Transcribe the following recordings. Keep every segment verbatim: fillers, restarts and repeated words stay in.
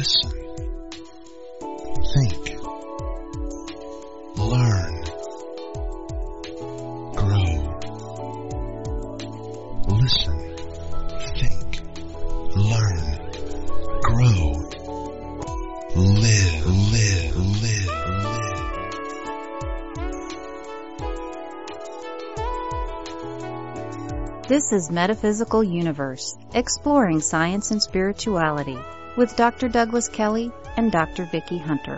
Listen. Think. Learn. Grow. Listen. Think. Learn. Grow. Live, live, live, live. This is Metaphysical Universe, exploring science and spirituality, with Doctor Douglas Kelly and Doctor Vicki Hunter.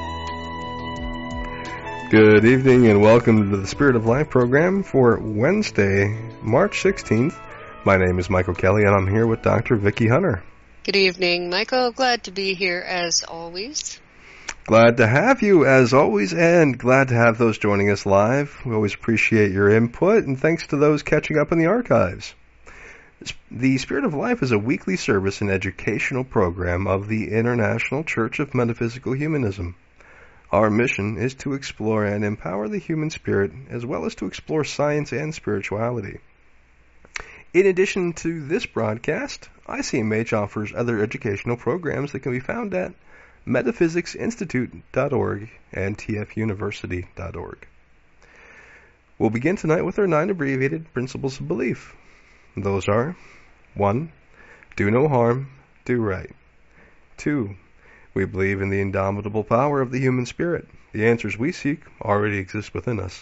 Good evening and welcome to the Spirit of Life program for Wednesday, March sixteenth. My name is Michael Kelly and I'm here with Doctor Vicki Hunter. Good evening, Michael. Glad to be here as always. Glad to have you as always, and glad to have those joining us live. We always appreciate your input, and thanks to those catching up in the archives. The Spirit of Life is a weekly service and educational program of the International Church of Metaphysical Humanism. Our mission is to explore and empower the human spirit, as well as to explore science and spirituality. In addition to this broadcast, I C M H offers other educational programs that can be found at metaphysics institute dot org and t f university dot org. We'll begin tonight with our nine abbreviated principles of belief. Those are: one. Do no harm, do right. two. We believe in the indomitable power of the human spirit. The answers we seek already exist within us.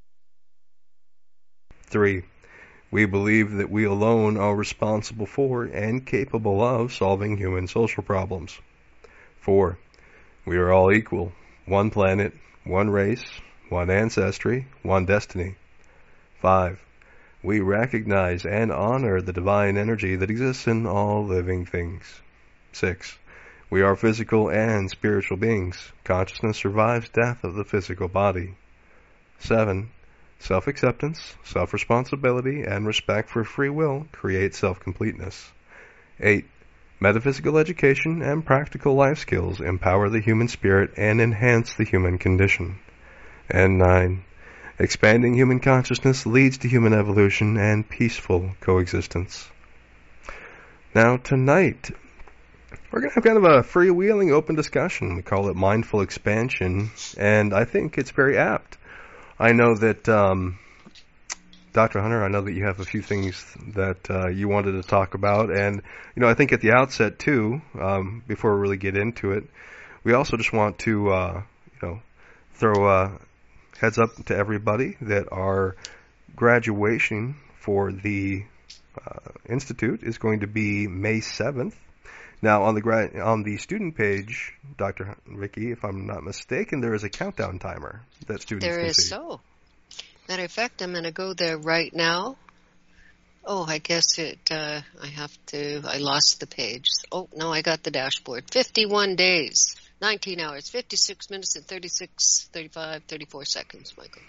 three. We believe that we alone are responsible for and capable of solving human social problems. four. We are all equal. One planet, one race, one ancestry, one destiny. five. We recognize and honor the divine energy that exists in all living things. six. We are physical and spiritual beings. Consciousness survives death of the physical body. seven. Self-acceptance, self-responsibility, and respect for free will create self-completeness. eight. Metaphysical education and practical life skills empower the human spirit and enhance the human condition. And nine. Expanding human consciousness leads to human evolution and peaceful coexistence. Now tonight, we're going to have kind of a freewheeling open discussion. We call it mindful expansion, and I think it's very apt. I know that, um, Doctor Hunter, I know that you have a few things that uh, you wanted to talk about, and you know, I think at the outset too, um, before we really get into it, we also just want to, uh, you know, throw a heads up to everybody that our graduation for the uh, institute is going to be May seventh. Now, on the gra- on the student page, Doctor Vicki, if I'm not mistaken, there is a countdown timer that students there can is see. so. Matter of fact, I'm going to go there right now. Oh, I guess it, uh, I have to, I lost the page. Oh, no, I got the dashboard. fifty-one days, nineteen hours, fifty-six minutes and thirty-six, thirty-five, thirty-four seconds, Michael.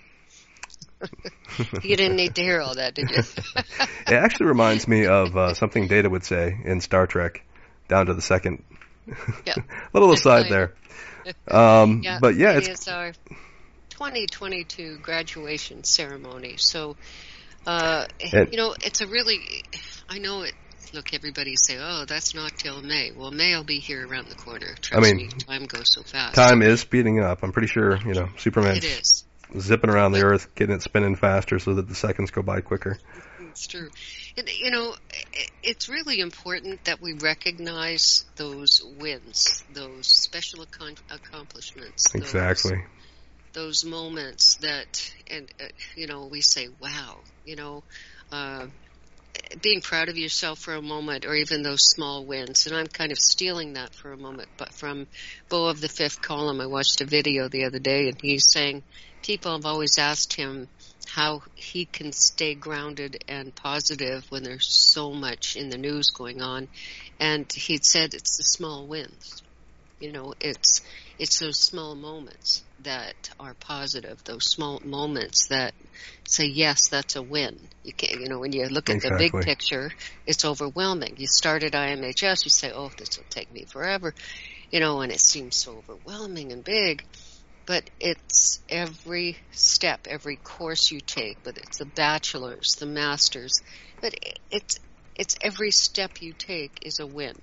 You didn't need to hear all that, did you? It actually reminds me of uh, something Data would say in Star Trek, down to the second. Yeah. Little aside there. Um, yeah, but yeah, it it's is our twenty twenty-two graduation ceremony. So, uh, and, you know, it's a really, I know it, look, everybody say, oh, that's not till May. Well, May will be here around the corner. Trust I mean, me, time goes so fast. Time is speeding up. I'm pretty sure, you know, Superman's It is. zipping around the earth, getting it spinning faster so that the seconds go by quicker. It's true. And, you know, it's really important that we recognize those wins, those special accom- accomplishments. Exactly. Those, those moments that, and uh, you know, we say, wow, you know, uh, being proud of yourself for a moment, or even those small wins. And I'm kind of stealing that for a moment, but from Bo of the Fifth Column, I watched a video the other day, and he's saying people have always asked him how he can stay grounded and positive when there's so much in the news going on. And he said it's the small wins. You know, it's it's those small moments that are positive, those small moments that say, yes, that's a win. You can't, you know, when you look at exactly. the big picture, it's overwhelming. You start at I M H S, you say, oh, this will take me forever, you know, and it seems so overwhelming and big. But it's every step, every course you take, but it's the bachelor's, the master's, but it's it's every step you take is a win.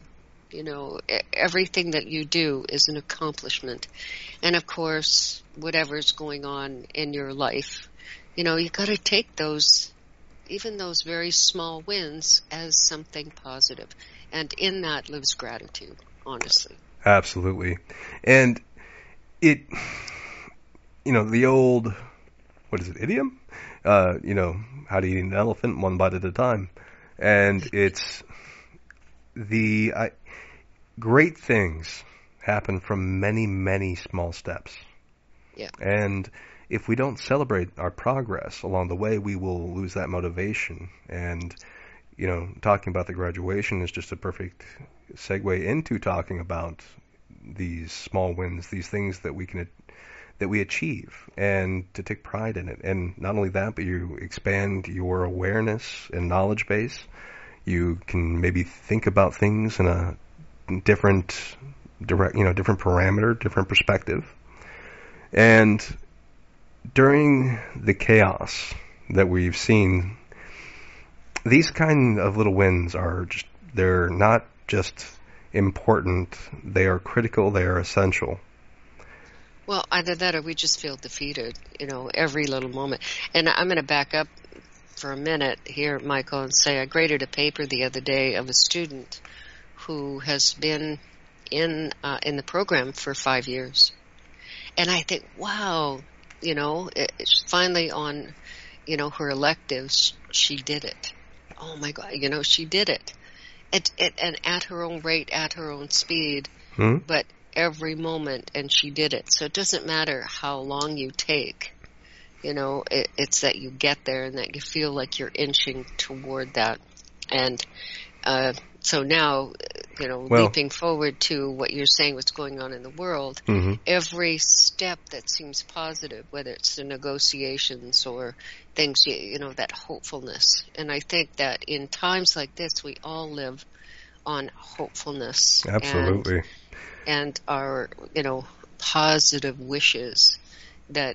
You know, e- everything that you do is an accomplishment. And of course, whatever's going on in your life, you know, you got to take those, even those very small wins, as something positive. And in that lives gratitude, honestly. Absolutely. And it, you know, the old, what is it, idiom? Uh, you know, how to eat an elephant one bite at a time. And it's the, I, great things happen from many, many small steps. Yeah. And if we don't celebrate our progress along the way, we will lose that motivation. And, you know, talking about the graduation is just a perfect segue into talking about these small wins, these things that we can, that we achieve, and to take pride in it. And not only that, but you expand your awareness and knowledge base. You can maybe think about things in a different direct, you know, different parameter, different perspective. And during the chaos that we've seen, these kind of little wins are just, they're not just important, they are critical, they are essential. Well, either that or we just feel defeated, you know, every little moment. And I'm going to back up for a minute here, Michael, and say I graded a paper the other day of a student who has been in uh, in the program for five years. And I think, wow, you know, it, it's finally on, you know, her electives, she did it. Oh, my God, you know, she did it. It, it, and at her own rate, at her own speed, Hmm? but every moment, and she did it. So it doesn't matter how long you take. You know, it, it's that you get there and that you feel like you're inching toward that. And uh, so now, you know, Well, leaping forward to what you're saying, what's going on in the world, mm-hmm. every step that seems positive, whether it's the negotiations or things, you, you know, that hopefulness. And I think that in times like this, we all live on hopefulness. Absolutely. And, and our, you know, positive wishes that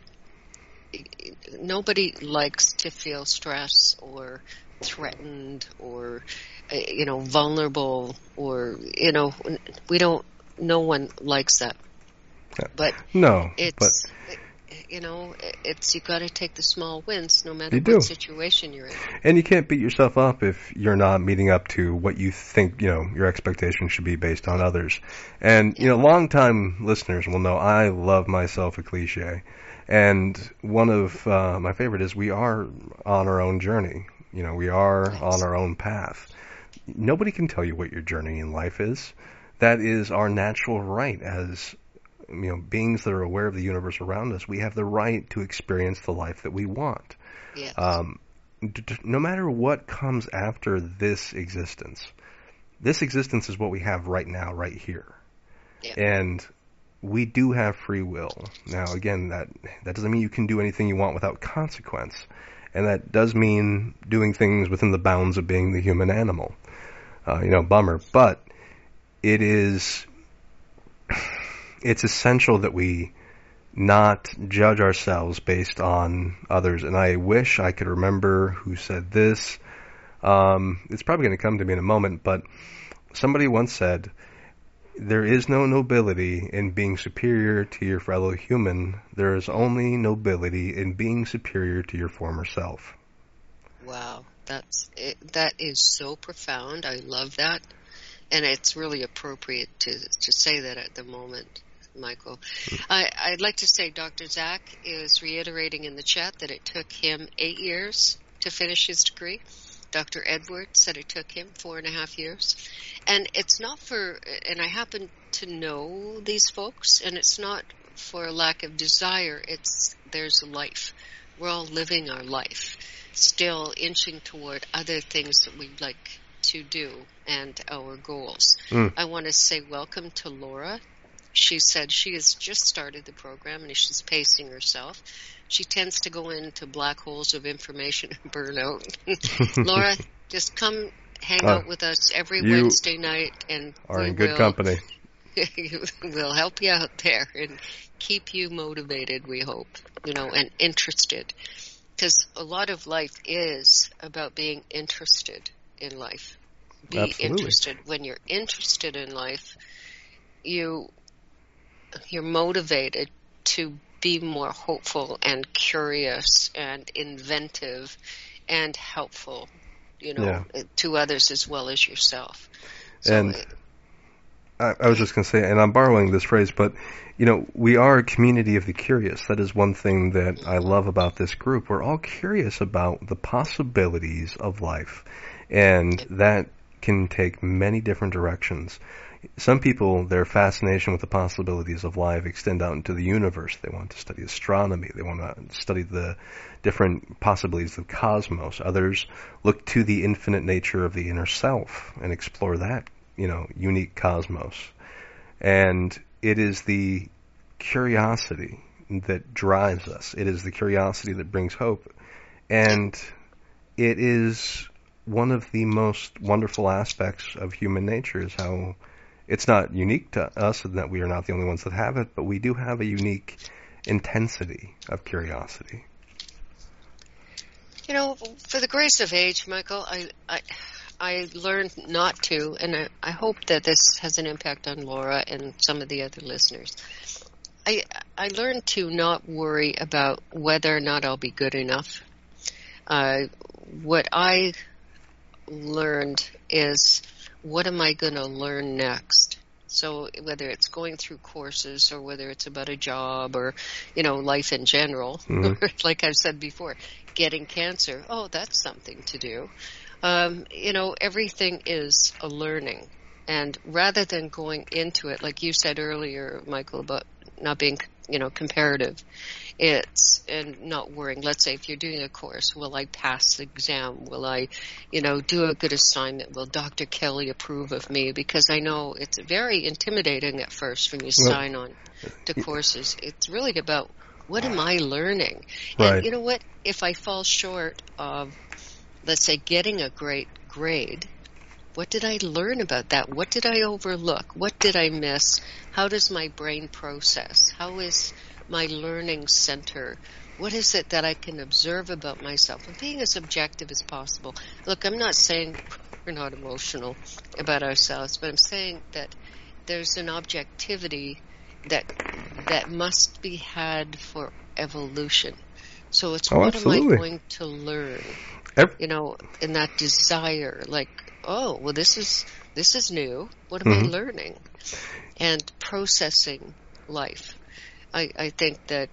nobody likes to feel stress or threatened or, uh, you know, vulnerable or, you know, we don't, no one likes that. But no, it's, but you know, it's, you got to take the small wins no matter You what do. situation you're in. And you can't beat yourself up if you're not meeting up to what you think, you know, your expectations should be based on others. And, you know, long-time listeners will know I love myself a cliche. And one of uh, my favorite is we are on our own journey. You know, we are Yes. on our own path. Nobody can tell you what your journey in life is. That is our natural right as, you know, beings that are aware of the universe around us. We have the right to experience the life that we want. Yes. Um, d- d- no matter what comes after this existence, this existence is what we have right now, right here. Yeah. And we do have free will. Now, again, that that doesn't mean you can do anything you want without consequence. And that does mean doing things within the bounds of being the human animal. Uh, you know, bummer. But it is, it's essential that we not judge ourselves based on others. And I wish I could remember who said this. Um, it's probably going to come to me in a moment, but somebody once said, there is no nobility in being superior to your fellow human. There is only nobility in being superior to your former self. Wow, that's it, that is so profound. I love that, and it's really appropriate to to say that at the moment, Michael. I, I'd like to say Doctor Zach is reiterating in the chat that it took him eight years to finish his degree. Doctor Edwards said it took him four and a half years. And it's not for, and I happen to know these folks, and it's not for a lack of desire. It's, there's life. We're all living our life, still inching toward other things that we'd like to do and our goals. Mm. I want to say welcome to Laura. She said she has just started the program and she's pacing herself. She tends to go into black holes of information and burn out. Laura, just come hang Uh, out with us every you Wednesday night, and Are we in good will, company. we'll help you out there and keep you motivated, we hope, you know, and interested. Because a lot of life is about being interested in life. be Absolutely. interested. When you're interested in life, you you're motivated to be more hopeful and curious and inventive and helpful, you know, Yeah. to others as well as yourself. So And it, I, I was just going to say, and I'm borrowing this phrase, but, you know, we are a community of the curious. That is one thing that I love about this group. We're all curious about the possibilities of life, and that can take many different directions. Some people, their fascination with the possibilities of life extend out into the universe. They want to study astronomy. They want to study the different possibilities of the cosmos. Others look to the infinite nature of the inner self and explore that, you know, unique cosmos. And it is the curiosity that drives us. It is the curiosity that brings hope. And it is one of the most wonderful aspects of human nature, is how it's not unique to us and that we are not the only ones that have it, but we do have a unique intensity of curiosity. You know, for the grace of age, Michael, I I, I learned not to, and I, I hope that this has an impact on Laura and some of the other listeners. I I learned to not worry about whether or not I'll be good enough. Uh, what I learned is, what am I going to learn next? So whether it's going through courses or whether it's about a job or, you know, life in general, mm-hmm. like I've said before, getting cancer, oh, that's something to do. Um, you know, everything is a learning. And rather than going into it, like you said earlier, Michael, about not being, you know, comparative, it's, and not worrying. Let's say if you're doing a course, will I pass the exam? Will I, you know, do a good assignment? Will Doctor Kelly approve of me? Because I know it's very intimidating at first when you well, sign on to courses. It's really about, what am I learning? Right. And you know what? If I fall short of, let's say, getting a great grade, what did I learn about that? What did I overlook? What did I miss? How does my brain process? How is my learning center? What is it that I can observe about myself? And being as objective as possible. Look, I'm not saying we're not emotional about ourselves, but I'm saying that there's an objectivity that that must be had for evolution. So it's oh, what absolutely. am I going to learn? Every- you know, in that desire, like, oh, well, this is this is new. What am mm-hmm. I learning? And processing life. I, I think that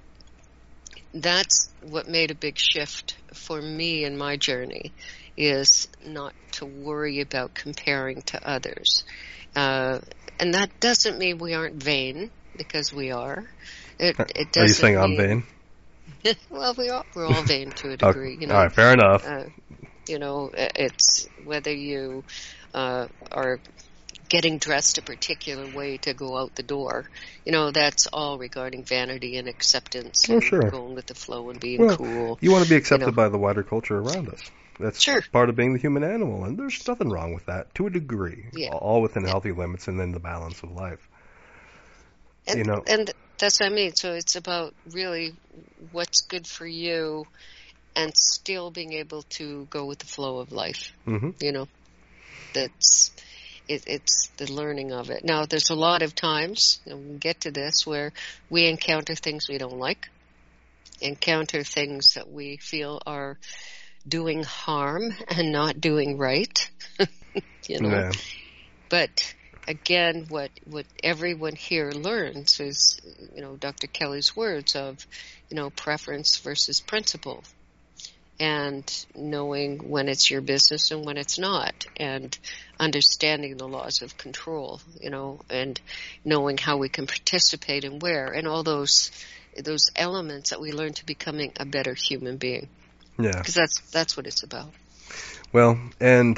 that's what made a big shift for me in my journey, is not to worry about comparing to others. Uh, and that doesn't mean we aren't vain, because we are. It, it doesn't Are you saying mean, I'm vain? Well, we all, we're all vain to a degree. Okay. You know, all right, fair enough. Uh, you know, it's whether you uh, are getting dressed a particular way to go out the door. You know, that's all regarding vanity and acceptance. Oh, and sure. Going with the flow and being well, cool. You want to be accepted you know. by the wider culture around us. That's sure. part of being the human animal, and there's nothing wrong with that, to a degree. Yeah. All within yeah. healthy limits, and then the balance of life. And, you know, and that's what I mean. So it's about really what's good for you, and still being able to go with the flow of life. Mm-hmm. You know, that's it, it's the learning of it. Now, there's a lot of times, and we'll get to this, where we encounter things we don't like, encounter things that we feel are doing harm and not doing right. you know, yeah. But again, what what everyone here learns is, you know, Doctor Kelly's words of, you know, preference versus principle, and knowing when it's your business and when it's not, and understanding the laws of control, you know, and knowing how we can participate and where, and all those those elements that we learn to becoming a better human being. Yeah. Because that's that's what it's about. Well, and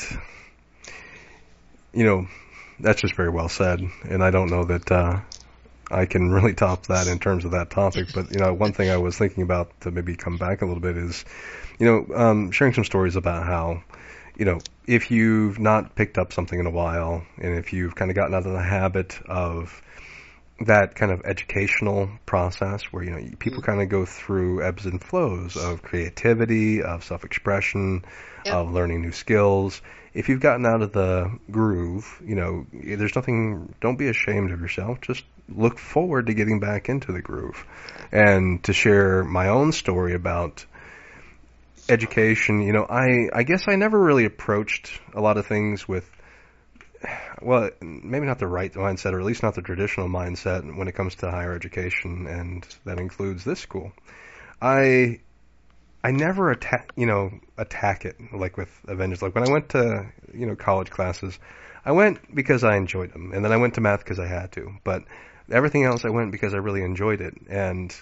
you know, that's just very well said, and I don't know that uh, I can really top that in terms of that topic. But you know, one thing I was thinking about to maybe come back a little bit is, you know, um, sharing some stories about how, you know, if you've not picked up something in a while, and if you've kind of gotten out of the habit of that kind of educational process where, you know, people Mm. kind of go through ebbs and flows of creativity, of self-expression, Yep. of learning new skills. If you've gotten out of the groove, you know, there's nothing, don't be ashamed of yourself. Just look forward to getting back into the groove. And to share my own story about education, you know, I, I guess I never really approached a lot of things with, well, maybe not the right mindset, or at least not the traditional mindset when it comes to higher education, and that includes this school. I I never attack, you know, attack it like with a vengeance. Like when I went to, you know, college classes, I went because I enjoyed them, and then I went to math because I had to. But everything else, I went because I really enjoyed it, and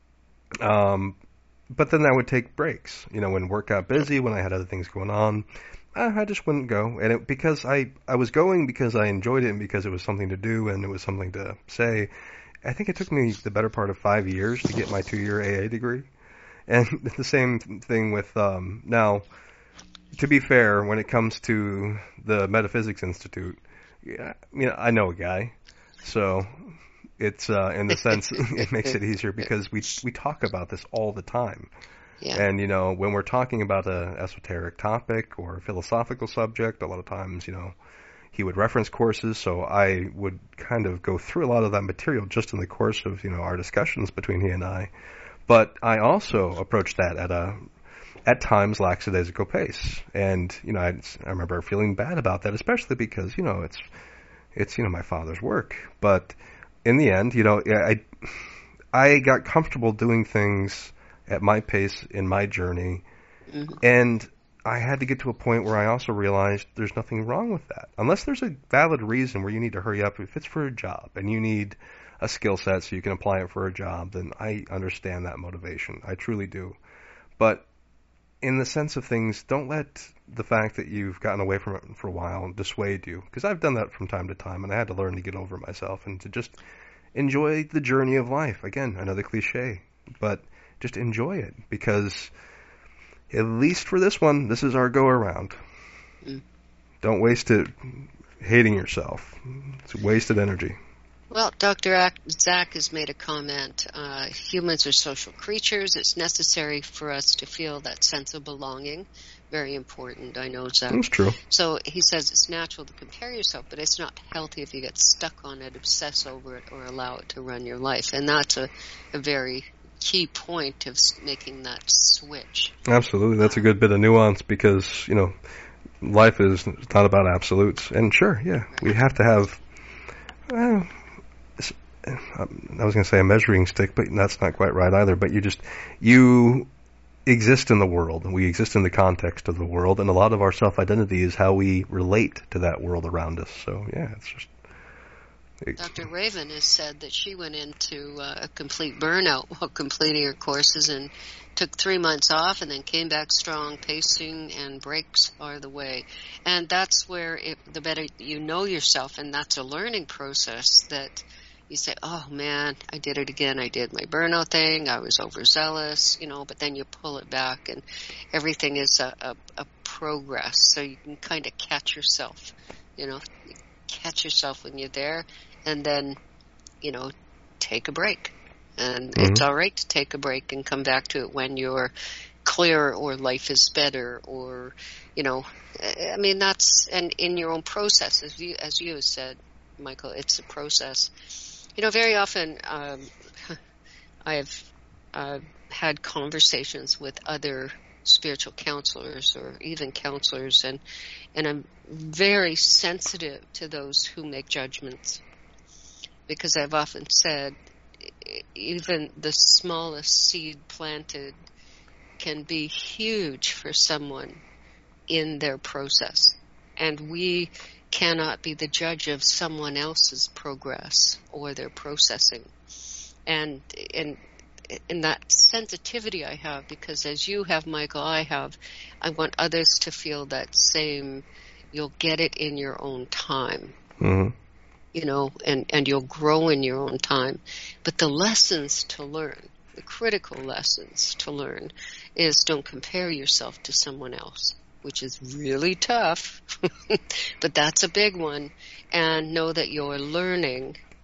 um, but then I would take breaks. You know, when work got busy, when I had other things going on. Uh, I just wouldn't go, and it, because I, I was going because I enjoyed it and because it was something to do and it was something to say. I think it took me the better part of five years to get my two-year A A degree, and the same thing with um, now. To be fair, when it comes to the Metaphysics Institute, yeah, you know, I know a guy, so it's uh, in the sense it makes it easier because we we talk about this all the time. Yeah. And, you know, when we're talking about a esoteric topic or a philosophical subject, a lot of times, you know, he would reference courses, so I would kind of go through a lot of that material just in the course of, you know, our discussions between he and I. But I also approached that at a, at times, lackadaisical pace. And, you know, I, I remember feeling bad about that, especially because, you know, it's, it's, you know, my father's work. But in the end, you know, I, I got comfortable doing things at my pace in my journey, mm-hmm. and I had to get to a point where I also realized there's nothing wrong with that. Unless there's a valid reason where you need to hurry up, if it's for a job and you need a skill set so you can apply it for a job, then I understand that motivation. I truly do. But in the sense of things, don't let the fact that you've gotten away from it for a while dissuade you, because I've done that from time to time, and I had to learn to get over myself and to just enjoy the journey of life. Again, another cliche, but just enjoy it, because at least for this one, this is our go-around. Mm. Don't waste it hating yourself. It's wasted energy. Well, Doctor Zach has made a comment. Uh, humans are social creatures. It's necessary for us to feel that sense of belonging. Very important. I know, Zach. That's true. So he says it's natural to compare yourself, but it's not healthy if you get stuck on it, obsess over it, or allow it to run your life. And that's a, a very key point of making that switch. Absolutely. That's a good bit of nuance, because, you know, life is not about absolutes. And sure, yeah, we have to have, well, I was going to say a measuring stick, but that's not quite right either. But you just, you exist in the world, and we exist in the context of the world, and a lot of our self-identity is how we relate to that world around us. So, yeah, it's just... Doctor Raven has said that she went into uh, a complete burnout while completing her courses and took three months off and then came back strong. Pacing and breaks are the way. And that's where it, the better you know yourself, and that's a learning process, that you say, oh, man, I did it again. I did my burnout thing. I was overzealous, you know, but then you pull it back, and everything is a, a, a progress. So you can kind of catch yourself, you know, catch yourself when you're there. And then, you know, take a break. And mm-hmm. It's all right to take a break and come back to it when you're clearer or life is better, or, you know, I mean, that's, and in your own process, as you, as you have said, Michael, it's a process. You know, very often um, I've uh, had conversations with other spiritual counselors or even counselors, and, and I'm very sensitive to those who make judgments. Because I've often said, even the smallest seed planted can be huge for someone in their process. And we cannot be the judge of someone else's progress or their processing. And in, in that sensitivity I have, because as you have, Michael, I have, I want others to feel that same, you'll get it in your own time. Mm-hmm. You know, and, and you'll grow in your own time. But the lessons to learn, the critical lessons to learn, is don't compare yourself to someone else, which is really tough, but that's a big one. And know that you're learning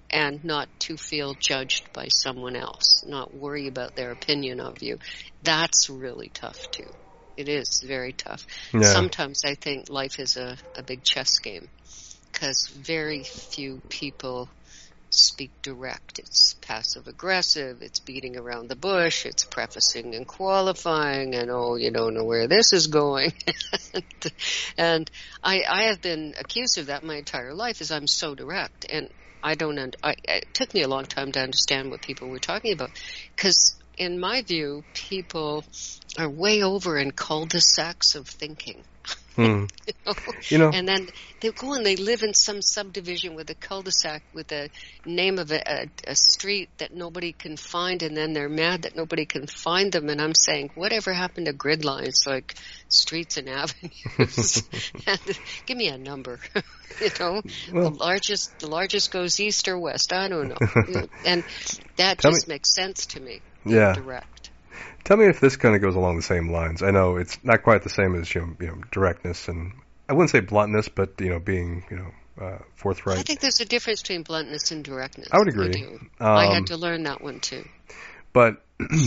and not to feel judged by someone else, not worry about their opinion of you. That's really tough too. It is very tough. Yeah. Sometimes I think life is a, a big chess game because very few people speak direct. It's passive aggressive, it's beating around the bush, it's prefacing and qualifying, and oh, you don't know where this is going. and and I, I have been accused of that my entire life, is I'm so direct, and I don't. Und- I, it took me a long time to understand what people were talking about, because in my view, people are way over in cul-de-sacs of thinking. Hmm. you know? You know, And then they go and they live in some subdivision with a cul-de-sac with a name of a, a, a street that nobody can find, and then they're mad that nobody can find them. And I'm saying, whatever happened to grid lines like streets and avenues? And give me a number. you know, Well- the largest the largest goes east or west. I don't know. You know, and that Tell just me- makes sense to me. Yeah. Direct. Tell me if this kind of goes along the same lines. I know it's not quite the same as you know, you know directness, and I wouldn't say bluntness, but you know, being you know uh, forthright. I think there's a difference between bluntness and directness. I would agree. do. Um, I had to learn that one too. But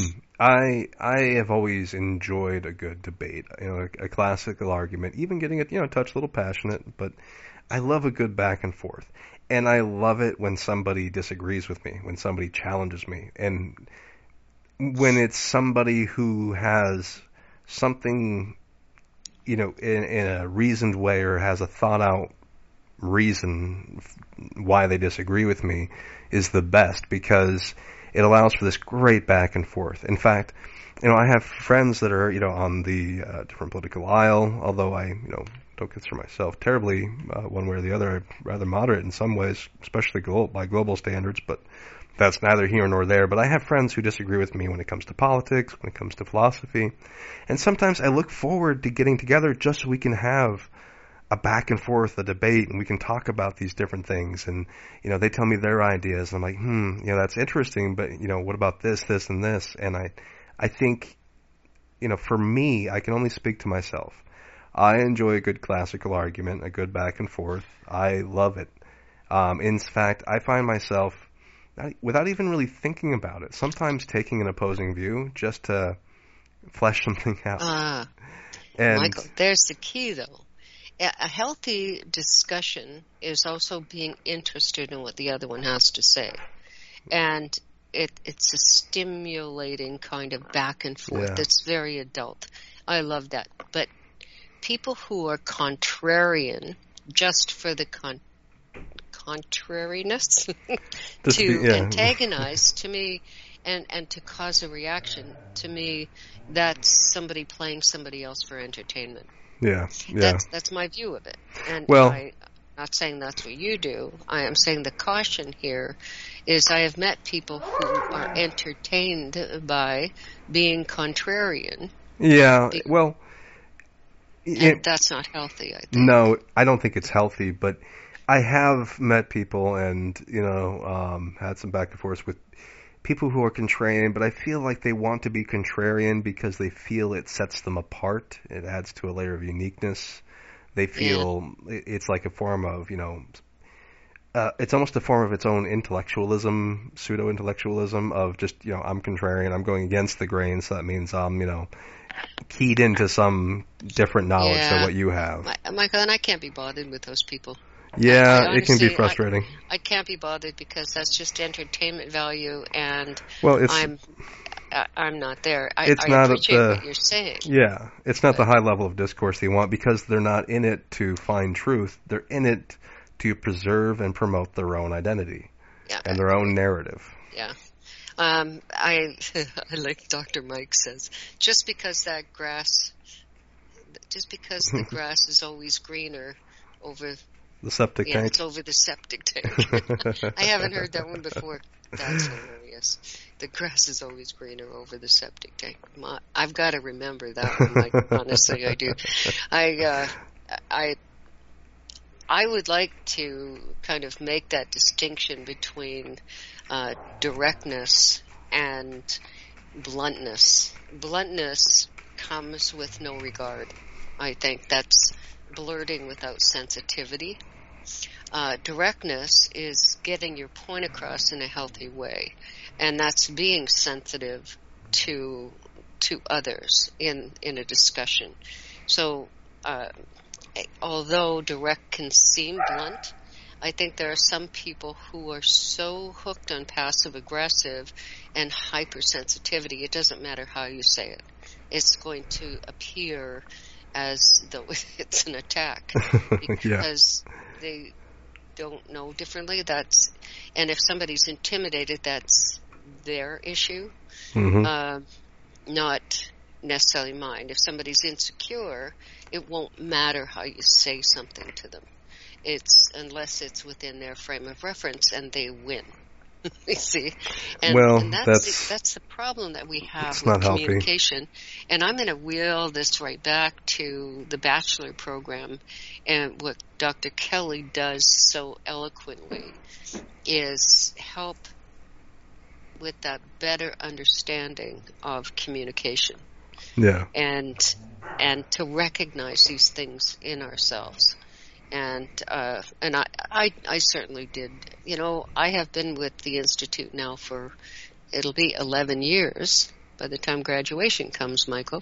I I have always enjoyed a good debate, you know, a, a classical argument, even getting it, you know, a touch a little passionate, but I love a good back and forth. And I love it when somebody disagrees with me, when somebody challenges me, and when it's somebody who has something, you know, in, in a reasoned way, or has a thought out reason why they disagree with me, is the best, because it allows for this great back and forth. In fact, you know, I have friends that are, you know, on the uh, different political aisle, although I, you know, don't consider myself terribly uh, one way or the other. I'm rather moderate in some ways, especially glo- by global standards, but that's neither here nor there. But I have friends who disagree with me when it comes to politics, when it comes to philosophy, and sometimes I look forward to getting together just so we can have a back and forth, a debate, and we can talk about these different things. And, you know, they tell me their ideas, and I'm like, hmm, you know, that's interesting, but, you know, what about this, this, and this? And I, I think, you know, for me, I can only speak to myself. I enjoy a good classical argument, a good back and forth. I love it. Um, in fact, I find myself, without even really thinking about it, sometimes taking an opposing view just to flesh something out. Ah, and Michael, there's the key, though. A healthy discussion is also being interested in what the other one has to say. And it, it's a stimulating kind of back and forth. Yeah. It's very adult. I love that. But people who are contrarian just for the con- contrariness Just to be- yeah. antagonize, to me, and, and to cause a reaction, to me, that's somebody playing somebody else for entertainment. yeah, yeah. That's that's my view of it. And Well- I, I'm not saying that's what you do. I am saying the caution here is I have met people who are entertained by being contrarian, Yeah, Be- well, and it, that's not healthy, I think. no, I don't think it's healthy, but I have met people and, you know, um, had some back and forth with people who are contrarian, but I feel like they want to be contrarian because they feel it sets them apart. It adds to a layer of uniqueness. They feel it- it's like a form of, you know, uh, it's almost a form of its own intellectualism, pseudo-intellectualism of just, you know, I'm contrarian, I'm going against the grain, so that means I'm, you know, keyed into some different knowledge than Yeah. what you have. My, Michael, and I can't be bothered with those people. Yeah, I it can be honestly- frustrating. I can't be bothered because that's just entertainment value, and Well, it's I'm I, I'm not there. I, It's I not at appreciate the- what you're saying. yeah, it's not the high level of discourse they want because they're not in it to find truth. They're in it to preserve and promote their own identity Yeah. and their own narrative. Yeah. Um, I, I like Doctor Mike says, just because that grass, just because the grass is always greener over, The septic yeah, tank. it's over the septic tank. I haven't heard that one before. That's hilarious. The grass is always greener over the septic tank. My, I've got to remember that one. Like, honestly, I do. I, uh, I, I would like to kind of make that distinction between uh, directness and bluntness. Bluntness comes with no regard. I think that's blurting without sensitivity. Uh, directness is getting your point across in a healthy way, and that's being sensitive to to others in in a discussion. So, uh, although direct can seem blunt, I think there are some people who are so hooked on passive aggressive and hypersensitivity, it doesn't matter how you say it. It's going to appear as though it's an attack because yeah. they don't know differently. That's, and if somebody's intimidated, that's their issue, mm-hmm. uh, not necessarily mine. If somebody's insecure, it won't matter how you say something to them. It's unless it's within their frame of reference and they win. You see, and, well, and that's that's the, that's the problem that we have with communication. Healthy. And I'm going to wheel this right back to the bachelor program, and what Doctor Kelly does so eloquently is help with that better understanding of communication. Yeah, and and to recognize these things in ourselves. And uh, and I, I I certainly did. You know, I have been with the Institute now for, it'll be eleven years by the time graduation comes, Michael.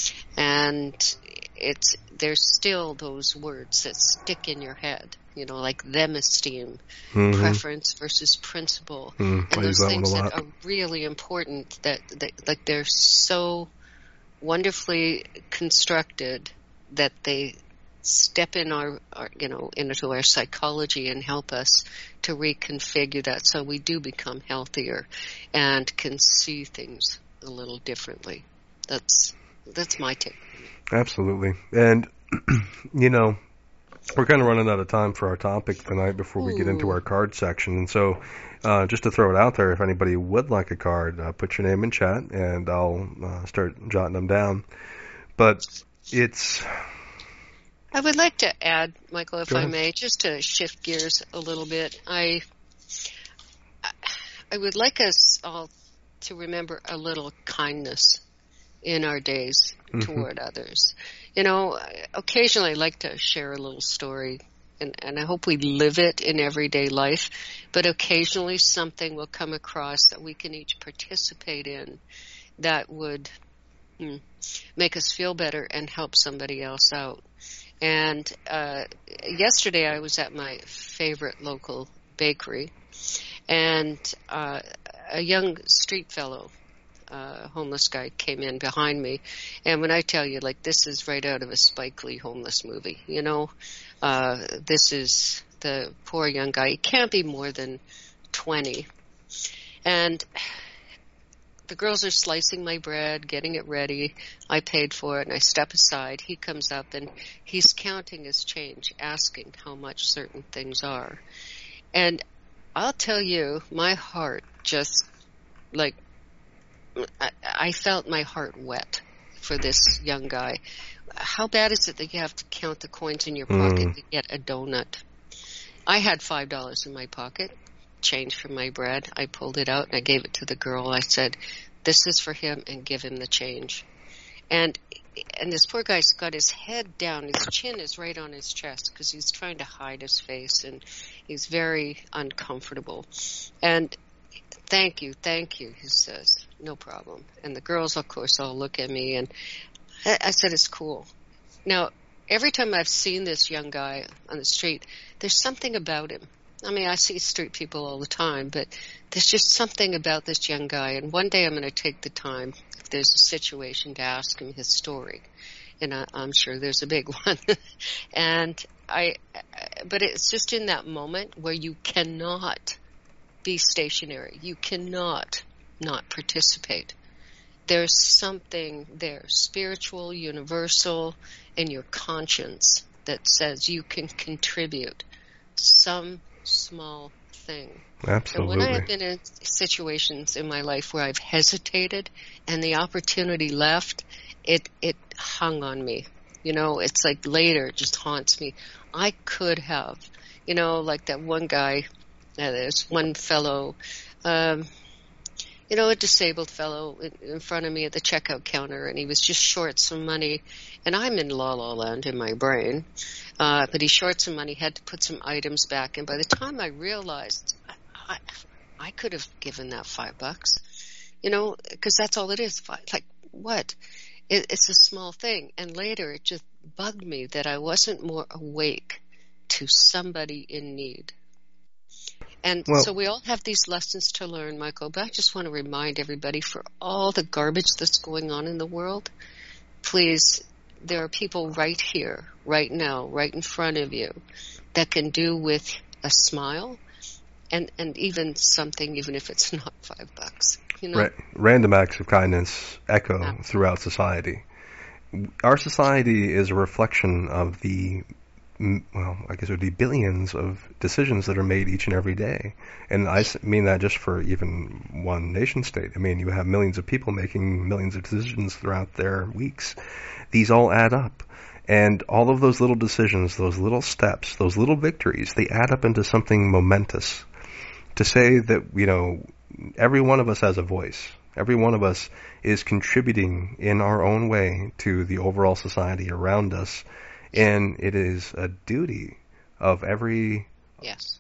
And it's there's still those words that stick in your head. You know, like them esteem, mm-hmm. preference versus principle, mm, and I those that things that are really important. That, that like they're so wonderfully constructed that they step in our, our, you know, into our psychology and help us to reconfigure that so we do become healthier and can see things a little differently. That's that's my take. Absolutely. And, you know, we're kind of running out of time for our topic tonight before we Ooh. get into our card section. And so uh, just to throw it out there, if anybody would like a card, uh, put your name in chat and I'll uh, start jotting them down. But it's... I would like to add, Michael, if I may, just to shift gears a little bit. I I would like us all to remember a little kindness in our days mm-hmm. toward others. You know, occasionally I like to share a little story, and, and I hope we live it in everyday life, but occasionally something will come across that we can each participate in that would hmm, make us feel better and help somebody else out. And uh, yesterday I was at my favorite local bakery, and uh, a young street fellow, uh, homeless guy, came in behind me. And when I tell you, like, this is right out of a Spike Lee homeless movie, you know, uh, this is the poor young guy. He can't be more than twenty. And the girls are slicing my bread, getting it ready. I paid for it, and I step aside. He comes up, and he's counting his change, asking how much certain things are. And I'll tell you, my heart just, like, I, I felt my heart wet for this young guy. How bad is it that you have to count the coins in your pocket mm. to get a donut? I had five dollars in my pocket. Change for my bread. I pulled it out and I gave it to the girl. I said, this is for him, and give him the change. And and this poor guy's got his head down. His chin is right on his chest because he's trying to hide his face, and he's very uncomfortable. And thank you, thank you, he says. No problem. And the girls, of course, all look at me, and I, I said, it's cool. Now, every time I've seen this young guy on the street, there's something about him. I mean, I see street people all the time, but there's just something about this young guy. And one day I'm going to take the time, if there's a situation, to ask him his story. And I, I'm sure there's a big one. and I, but it's just in that moment where you cannot be stationary. You cannot not participate. There's something there, spiritual, universal, in your conscience that says you can contribute some small thing. Absolutely. And when I have been in situations in my life where I've hesitated and the opportunity left, it it hung on me. You know, it's like later it just haunts me. I could have, you know, like that one guy, uh, there's one fellow, um, you know, a disabled fellow in, in front of me at the checkout counter, and he was just short some money, and I'm in la la land in my brain, uh, but he's short some money, had to put some items back, and by the time I realized, I, I could have given that five bucks, you know, because that's all it is. Five, like, what? It, it's a small thing, and later it just bugged me that I wasn't more awake to somebody in need. And Well, so we all have these lessons to learn, Michael, but I just want to remind everybody, for all the garbage that's going on in the world, please, there are people right here, right now, right in front of you, that can do with a smile and, and even something, even if it's not five bucks. You know? Ra- random acts of kindness echo Absolutely. throughout society. Our society is a reflection of the, well, I guess it would be billions of decisions that are made each and every day. And I mean that just for even one nation state. I mean, you have millions of people making millions of decisions throughout their weeks. These all add up. And all of those little decisions, those little steps, those little victories, they add up into something momentous. To say that, you know, every one of us has a voice. Every one of us is contributing in our own way to the overall society around us. And it is a duty of every Yes.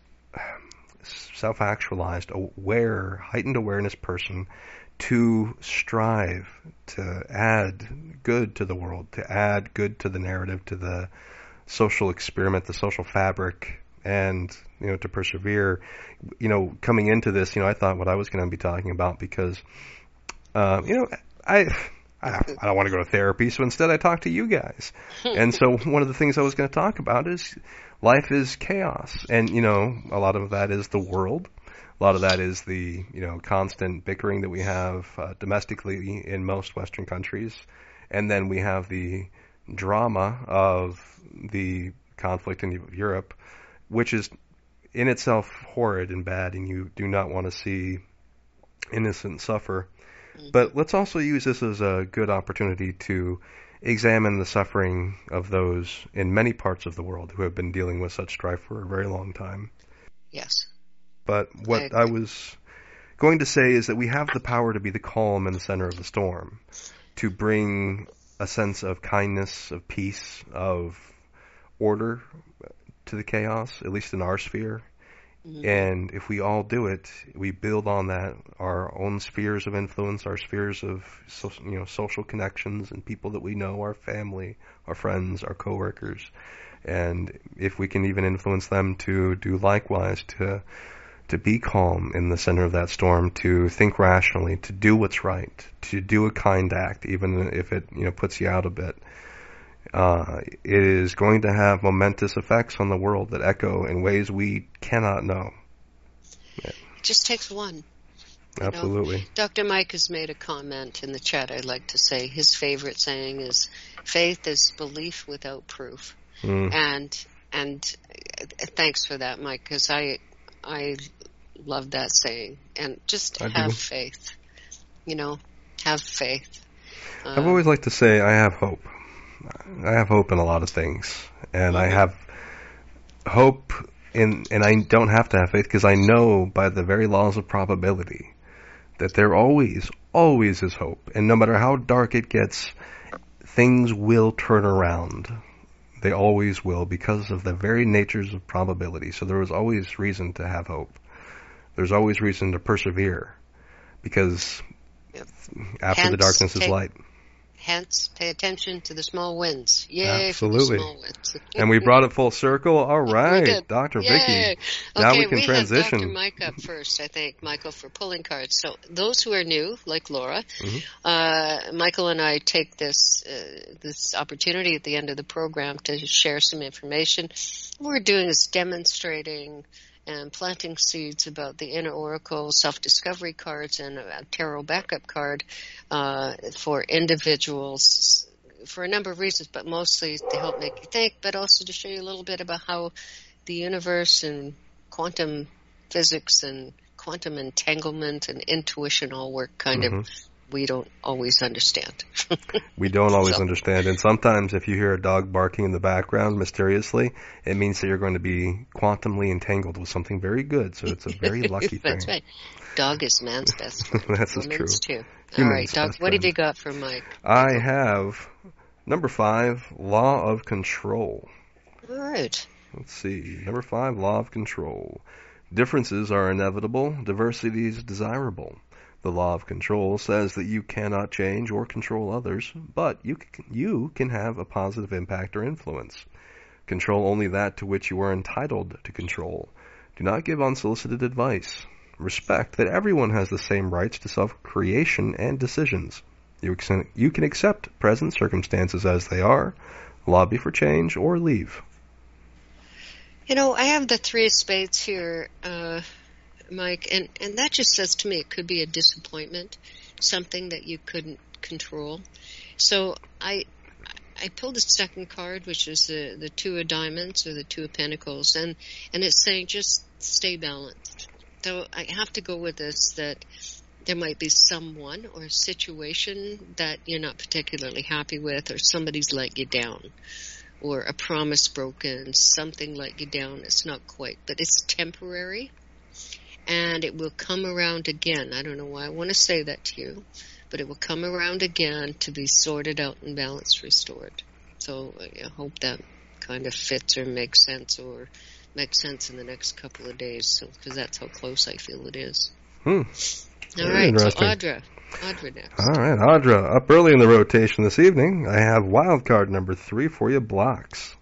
self-actualized, aware, heightened awareness person to strive to add good to the world, to add good to the narrative, to the social experiment, the social fabric, and, you know, to persevere. You know, coming into this, you know, I thought what I was going to be talking about because, uh, you know, I... I don't want to go to therapy, so instead I talk to you guys. And so one of the things I was going to talk about is life is chaos. And, you know, a lot of that is the world. A lot of that is the, you know, constant bickering that we have uh, domestically in most Western countries. And then we have the drama of the conflict in Europe, which is in itself horrid and bad, and you do not want to see innocents suffer. But let's also use this as a good opportunity to examine the suffering of those in many parts of the world who have been dealing with such strife for a very long time. Yes. But what I, I was going to say is that we have the power to be the calm in the center of the storm, to bring a sense of kindness, of peace, of order to the chaos, at least in our sphere. Mm-hmm. And if we all do it, we build on that, our own spheres of influence, our spheres of so, you know, social connections and people that we know, our family, our friends, our coworkers. And if we can even influence them to do likewise, to to be calm in the center of that storm, to think rationally, to do what's right, to do a kind act, even if it, you know, puts you out a bit. Uh, it is going to have momentous effects on the world that echo in ways we cannot know. Yeah. It just takes one. Absolutely. Know, Doctor Mike has made a comment in the chat. I'd like to say his favorite saying is, "Faith is belief without proof." Mm. And and thanks for that, Mike, because I I love that saying. And just I have do. faith. You know, have faith. I've um, always liked to say I have hope. I have hope in a lot of things, and mm-hmm. I have hope in, and I don't have to have faith because I know by the very laws of probability that there always, always is hope, and no matter how dark it gets, things will turn around. They always will because of the very natures of probability. So there is always reason to have hope. There's always reason to persevere because yep. after Hence, the darkness take- is light. Hence, pay attention to the small wins. Yay Absolutely. For the small wins. And we brought it full circle. All right, Doctor Vicky. Now okay, we can we transition. Doctor Mike up first, I think, Michael, for pulling cards. So those who are new, like Laura, mm-hmm. uh, Michael and I take this uh, this opportunity at the end of the program to share some information. What we're doing is demonstrating and planting seeds about the Inner Oracle self-discovery cards and a tarot backup card uh, for individuals for a number of reasons, but mostly to help make you think, but also to show you a little bit about how the universe and quantum physics and quantum entanglement and intuition all work kind mm-hmm. of we don't always understand. We don't always So. understand. And sometimes if you hear a dog barking in the background mysteriously, it means that you're going to be quantumly entangled with something very good. So it's a very lucky thing. That's right. Dog is man's best friend. That's true. Woman's too. All Human's right, Doc, best what have friend. you got for Mike? I have number five, law of control. All right. Let's see. Number five, law of control. Differences are inevitable. Diversity is desirable. The law of control says that you cannot change or control others, but you can, you can have a positive impact or influence. Control only that to which you are entitled to control. Do not give unsolicited advice. Respect that everyone has the same rights to self-creation and decisions. You, ex- you can accept present circumstances as they are, lobby for change, or leave. You know, I have the three of spades here, uh, Mike, and, and that just says to me it could be a disappointment, something that you couldn't control. So I I pulled the second card, which is the, the two of diamonds or the two of pentacles, and, and it's saying just stay balanced. So I have to go with this, that there might be someone or a situation that you're not particularly happy with, or somebody's let you down, or a promise broken, something let you down. It's not quite, but it's temporary, and it will come around again. I don't know why I want to say that to you, but it will come around again to be sorted out and balanced, restored. So I hope that kind of fits or makes sense, or makes sense in the next couple of days, so because that's how close I feel it is. Hmm. All Very right, so interesting. Audra. Audra next. All right, Audra, up early in the rotation this evening, I have wild card number three for you, blocks.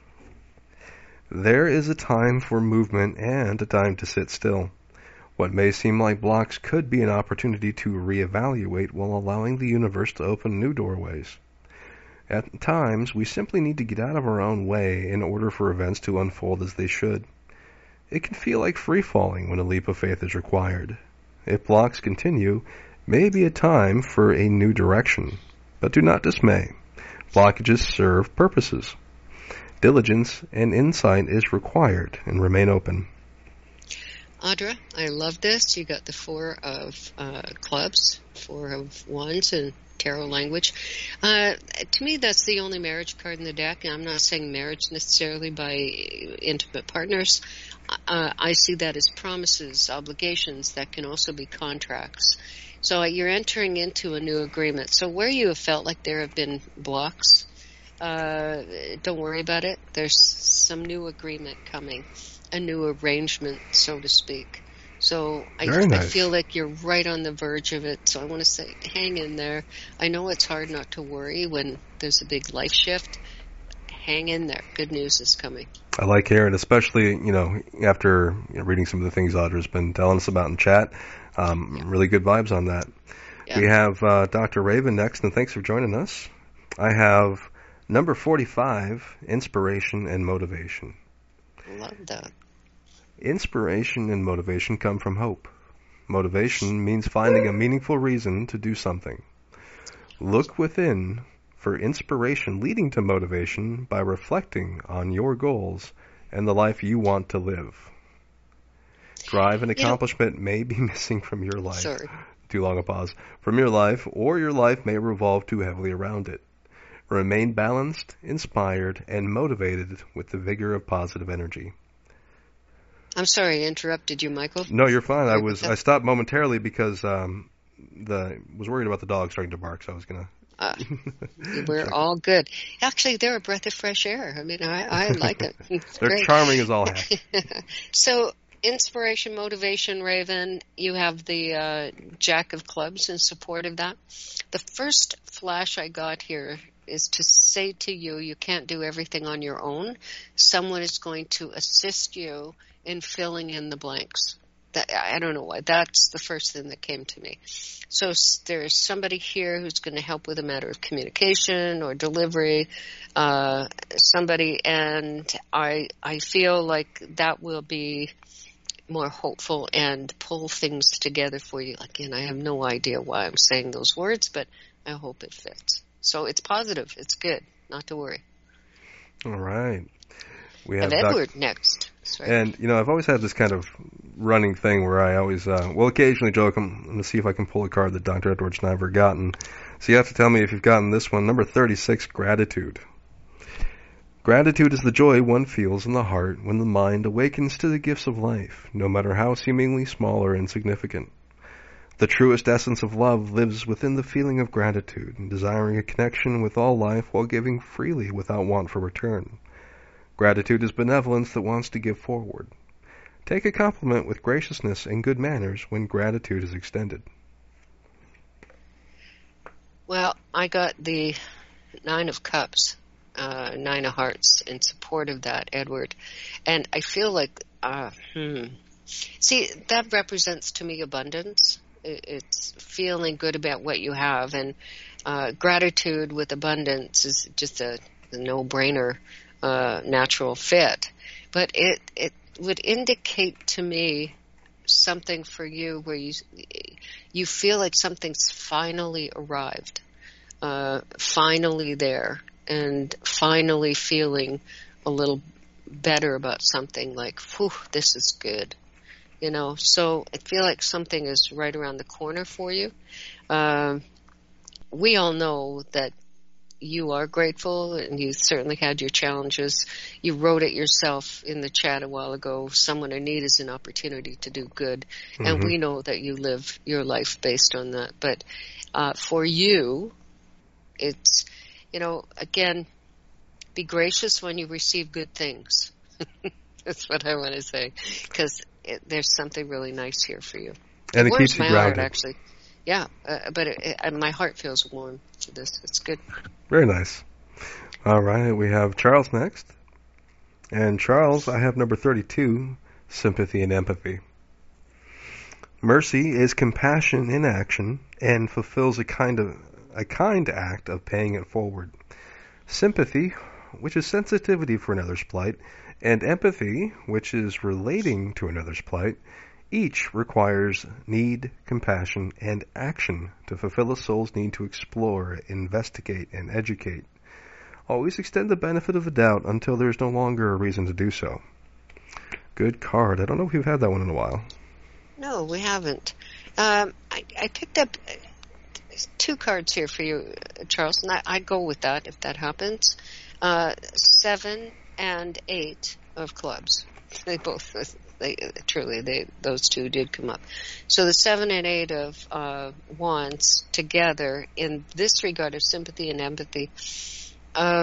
There is a time for movement and a time to sit still. What may seem like blocks could be an opportunity to reevaluate while allowing the universe to open new doorways. At times, we simply need to get out of our own way in order for events to unfold as they should. It can feel like free-falling when a leap of faith is required. If blocks continue, may be a time for a new direction, but do not dismay. Blockages serve purposes. Diligence and insight is required, and remain open. Audra, I love this. You got the four of uh, clubs, four of wands in tarot language. Uh, to me, that's the only marriage card in the deck. I'm not saying marriage necessarily by intimate partners. Uh, I see that as promises, obligations that can also be contracts. So you're entering into a new agreement. So where you have felt like there have been blocks, uh, don't worry about it. There's some new agreement coming, a new arrangement, so to speak. So I, Very nice. I feel like you're right on the verge of it. So I want to say, hang in there. I know it's hard not to worry when there's a big life shift. Hang in there. Good news is coming. I like hearing, especially, you know, after you know, reading some of the things Audra's been telling us about in chat. Um, Yeah. Really good vibes on that. Yeah. We have uh, Doctor Raven next, and thanks for joining us. I have number forty-five, inspiration and motivation. Love that. Inspiration and motivation come from hope. Motivation means finding a meaningful reason to do something. Look within for inspiration leading to motivation by reflecting on your goals and the life you want to live. Drive and You know- accomplishment may be missing from your life. Sorry. Too long a pause. From your life, or your life may revolve too heavily around it. Remain balanced, inspired, and motivated with the vigor of positive energy. I'm sorry I interrupted you, Michael. No, you're fine. I was I stopped momentarily because um the was worried about the dog starting to bark, so I was gonna. Uh, we're all good. Actually, they're a breath of fresh air. I mean, I, I like it. It's They're great. charming as all heck. So, inspiration, motivation, Raven, you have the uh, Jack of Clubs in support of that. The first flash I got here is to say to you, you can't do everything on your own. Someone is going to assist you in filling in the blanks. That, I don't know why. That's the first thing that came to me. So s- there's somebody here who's going to help with a matter of communication or delivery, uh, somebody, and I I feel like that will be more hopeful and pull things together for you. Again, I have no idea why I'm saying those words, but I hope it fits. So it's positive. It's good. Not to worry. All right. We I have have Doc- Edward next. That's right. And, you know, I've always had this kind of running thing where I always, uh, will occasionally joke, I'm going to see if I can pull a card that Doctor Edwards and I have forgotten. So you have to tell me if you've gotten this one. Number thirty-six, gratitude. Gratitude is the joy one feels in the heart when the mind awakens to the gifts of life, no matter how seemingly small or insignificant. The truest essence of love lives within the feeling of gratitude, desiring a connection with all life while giving freely without want for return. Gratitude is benevolence that wants to give forward. Take a compliment with graciousness and good manners when gratitude is extended. Well, I got the Nine of Cups, uh, Nine of Hearts in support of that, Edward. And I feel like, uh, hmm. See, that represents to me abundance. It's feeling good about what you have. And uh, gratitude with abundance is just a, a no-brainer, uh, natural fit. But it, it would indicate to me something for you where you you feel like something's finally arrived, uh, finally there, and finally feeling a little better about something, like, whew, this is good. You know, so I feel like something is right around the corner for you. Um, we all know that you are grateful, and you certainly had your challenges. You wrote it yourself in the chat a while ago. Someone in need is an opportunity to do good. Mm-hmm. And we know that you live your life based on that. But uh, for you, it's, you know, again, be gracious when you receive good things. That's what I want to say. Because there's something really nice here for you. And it it keeps you my grounded. Heart, actually. Yeah, uh, but it, it, my heart feels warm to this. It's good. Very nice. All right, we have Charles next. And Charles, I have number thirty-two, sympathy and empathy. Mercy is compassion in action and fulfills a kind of a kind act of paying it forward. Sympathy, which is sensitivity for another's plight, and empathy, which is relating to another's plight, each requires need, compassion, and action to fulfill a soul's need to explore, investigate, and educate. Always extend the benefit of the doubt until there is no longer a reason to do so. Good card. I don't know if you've had that one in a while. No, we haven't. Um, I, I picked up two cards here for you, Charles, and I, I'd go with that if that happens. Uh, seven and eight of clubs. They both... They, truly, they, those two did come up. So the seven and eight of uh, wands together in this regard of sympathy and empathy uh,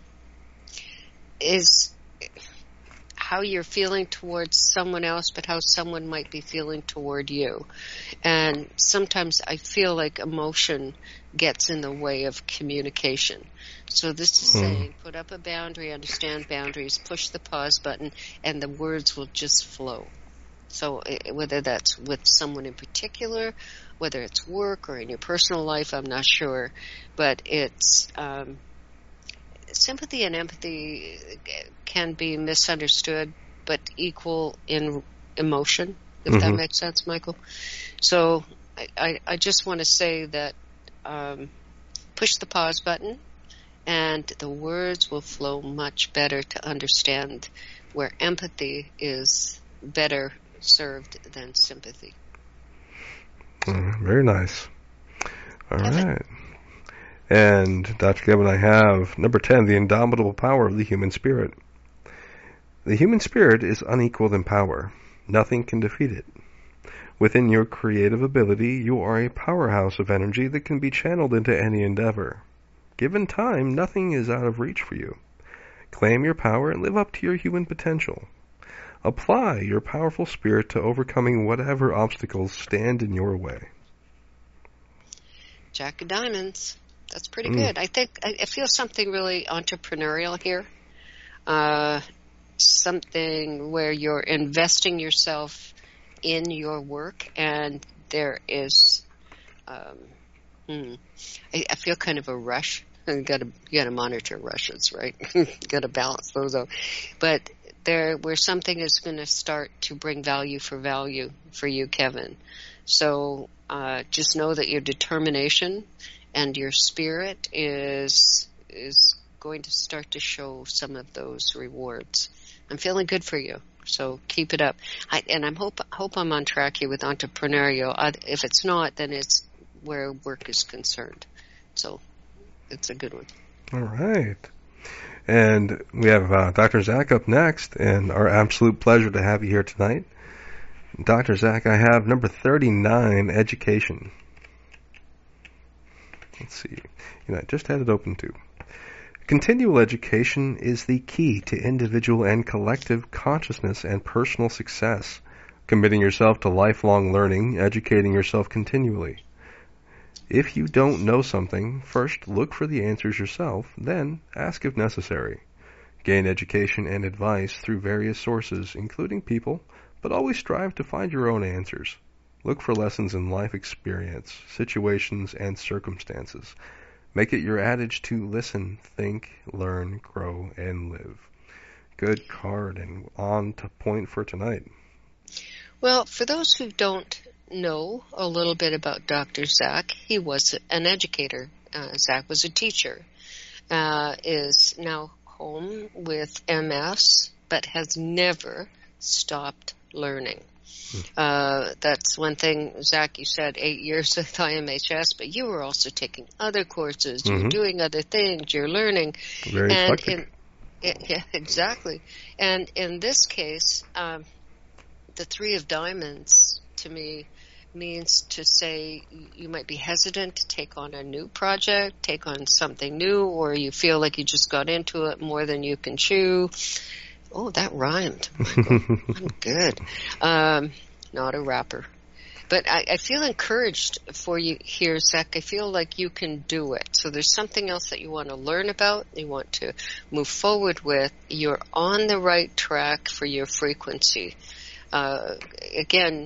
is how you're feeling towards someone else, but how someone might be feeling toward you. And sometimes I feel like emotion gets in the way of communication. So this is hmm. saying, put up a boundary, understand boundaries, push the pause button, and the words will just flow. So whether that's with someone in particular, whether it's work or in your personal life, I'm not sure. But it's um, sympathy and empathy can be misunderstood, but equal in emotion, if mm-hmm. that makes sense, Michael. So I, I, I just want to say that um, push the pause button, and the words will flow much better to understand, where empathy is better served than sympathy. Mm, very nice. All Kevin. right. And Doctor Kevin, I have number ten, the indomitable power of the human spirit. The human spirit is unequaled in power. Nothing can defeat it. Within your creative ability, you are a powerhouse of energy that can be channeled into any endeavor. Given time, nothing is out of reach for you. Claim your power and live up to your human potential. Apply your powerful spirit to overcoming whatever obstacles stand in your way. Jack of Diamonds. That's pretty mm. good. I think I, I feel something really entrepreneurial here. Uh, something where you're investing yourself in your work, and there is, um, hmm, I, I feel kind of a rush. You got to you got to monitor rushes, right? You got to balance those out. But there, where something is going to start to bring value for value for you, Kevin. So uh, just know that your determination and your spirit is is going to start to show some of those rewards. I'm feeling good for you. So keep it up. I, and I'm hope hope I'm on track here with entrepreneurial. I, if it's not, then it's where work is concerned. So it's a good one. All right. And we have uh, Doctor Zach up next, and our absolute pleasure to have you here tonight. Doctor Zach, I have number thirty-nine, education. Let's see. You know, I just had it open too. Continual education is the key to individual and collective consciousness and personal success. Committing yourself to lifelong learning, educating yourself continually. If you don't know something, first look for the answers yourself, then ask if necessary. Gain education and advice through various sources, including people, but always strive to find your own answers. Look for lessons in life experience, situations, and circumstances. Make it your adage to listen, think, learn, grow, and live. Good card, and on to point for tonight. Well, for those who don't know a little bit about Doctor Zach, he was an educator. Uh, Zach was a teacher, uh, is now home with M S, but has never stopped learning. Uh, that's one thing, Zach, you said eight years with I M H S, but you were also taking other courses, Mm-hmm. you're doing other things, you're learning. Very and eclectic. in, yeah, exactly. And in this case, um, the Three of Diamonds, to me, means to say you might be hesitant to take on a new project, take on something new, or you feel like you just got into it more than you can chew. Oh, that rhymed, Michael. I'm good. Um, not a rapper. But I, I feel encouraged for you here, Zach. I feel like you can do it. So there's something else that you want to learn about, you want to move forward with. You're on the right track for your frequency. Uh, again,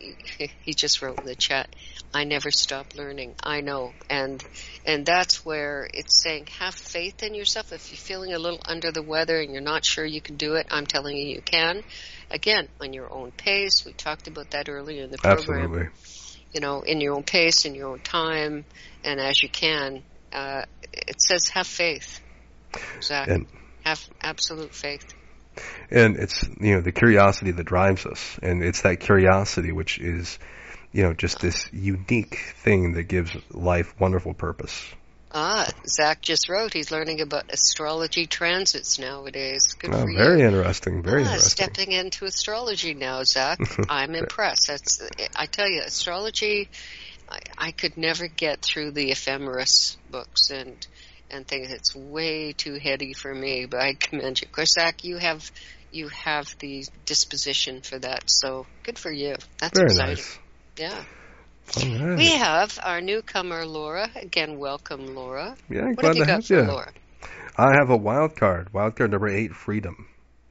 he just wrote in the chat, I never stop learning. I know. And and that's where it's saying have faith in yourself. If you're feeling a little under the weather and you're not sure you can do it, I'm telling you you can. Again, on your own pace. We talked about that earlier in the program. Absolutely. You know, in your own pace, in your own time, and as you can. Uh, it says have faith, Zach. And, have absolute faith. and it's, you know, the curiosity that drives us. And it's that curiosity which is, you know, just this unique thing that gives life wonderful purpose. Ah, Zach just wrote he's learning about astrology transits nowadays. Good Oh, for you. very interesting, very ah, interesting. Stepping into astrology now, Zach. I'm impressed. That's, I tell you, astrology, I, I could never get through the ephemeris books and and things. It's way too heady for me, but I commend you. Of course, Zach, you have you have the disposition for that, so good for you. That's Very exciting. nice. Yeah. All right. We have our newcomer, Laura. Again, welcome, Laura. Yeah, What glad have you to got have for you. Laura? I have a wild card. Wild card number eight, freedom.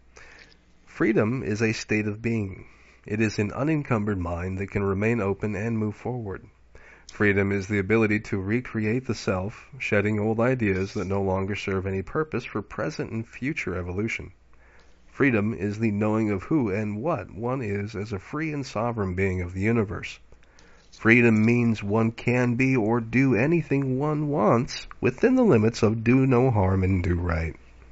Freedom is a state of being. It is an unencumbered mind that can remain open and move forward. Freedom is the ability to recreate the self, shedding old ideas that no longer serve any purpose for present and future evolution. Freedom is the knowing of who and what one is as a free and sovereign being of the universe. Freedom means one can be or do anything one wants within the limits of do no harm and do right.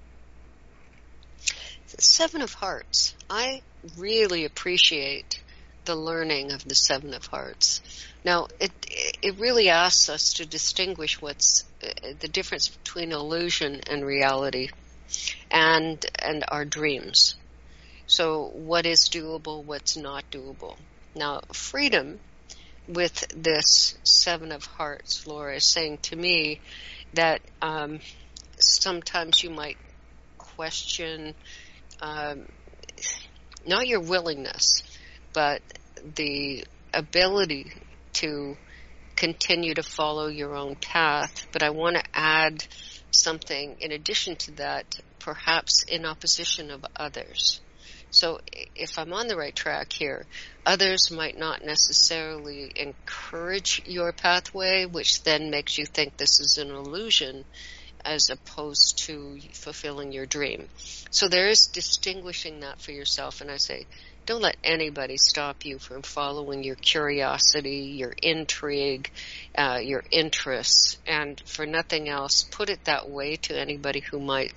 Seven of Hearts. I really appreciate the learning of the Seven of Hearts. Now, it it really asks us to distinguish what's uh, the difference between illusion and reality, and and our dreams. So, what is doable? What's not doable? Now, freedom with this Seven of Hearts, Laura, is saying to me that um, sometimes you might question um, not your willingness, but the ability to continue to follow your own path. But I want to add something in addition to that, perhaps in opposition of others. So if I'm on the right track here, others might not necessarily encourage your pathway, which then makes you think this is an illusion as opposed to fulfilling your dream. So there is distinguishing that for yourself. And I say, don't let anybody stop you from following your curiosity, your intrigue, uh, your interests. And for nothing else, put it that way to anybody who might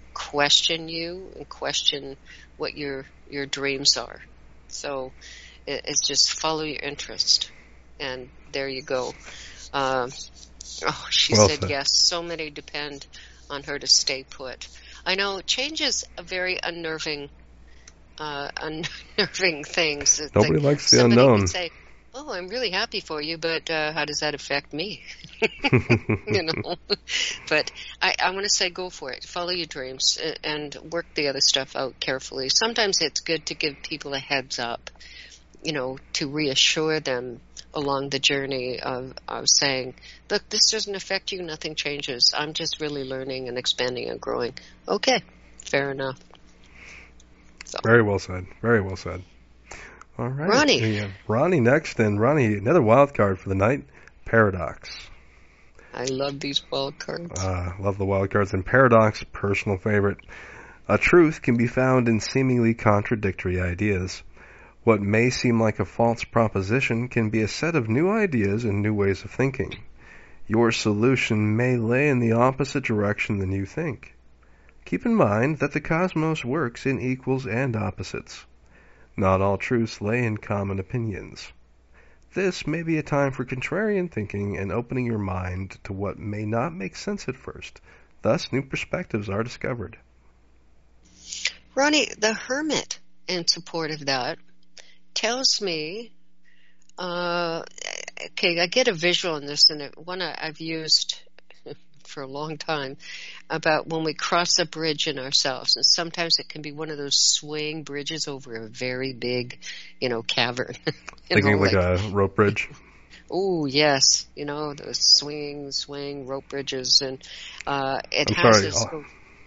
question you and question what your your dreams are. So it, it's just follow your interest, and there you go. Um, oh, she Well said said. yes. So many depend on her to stay put. I know change is a very unnerving, uh, unnerving thing. So it's Nobody like likes the somebody unknown. could say, "Oh, I'm really happy for you, but uh, how does that affect me?" You know. But I, I want to say, go for it. Follow your dreams uh, and work the other stuff out carefully. Sometimes it's good to give people a heads up, you know, to reassure them along the journey of, of saying, look, this doesn't affect you, nothing changes. I'm just really learning and expanding and growing. Okay, fair enough. So. Very well said. Very well said. All right. Ronnie. We have Ronnie next, and Ronnie, another wild card for the night, Paradox. I love these wild cards. Uh, love the wild cards. And Paradox, personal favorite. A truth can be found in seemingly contradictory ideas. What may seem like a false proposition can be a set of new ideas and new ways of thinking. Your solution may lay in the opposite direction than you think. Keep in mind that the cosmos works in equals and opposites. Not all truths lay in common opinions. This may be a time for contrarian thinking and opening your mind to what may not make sense at first. Thus, new perspectives are discovered. Ronnie, the Hermit, in support of that, tells me, uh, okay, I get a visual in this, and one I've used for a long time, about when we cross a bridge in ourselves. And sometimes it can be one of those swaying bridges over a very big, you know, cavern. you Thinking know, like, like a rope bridge? Oh, yes. You know, those swinging, swaying rope bridges. And uh, it I'm has sorry. this... All,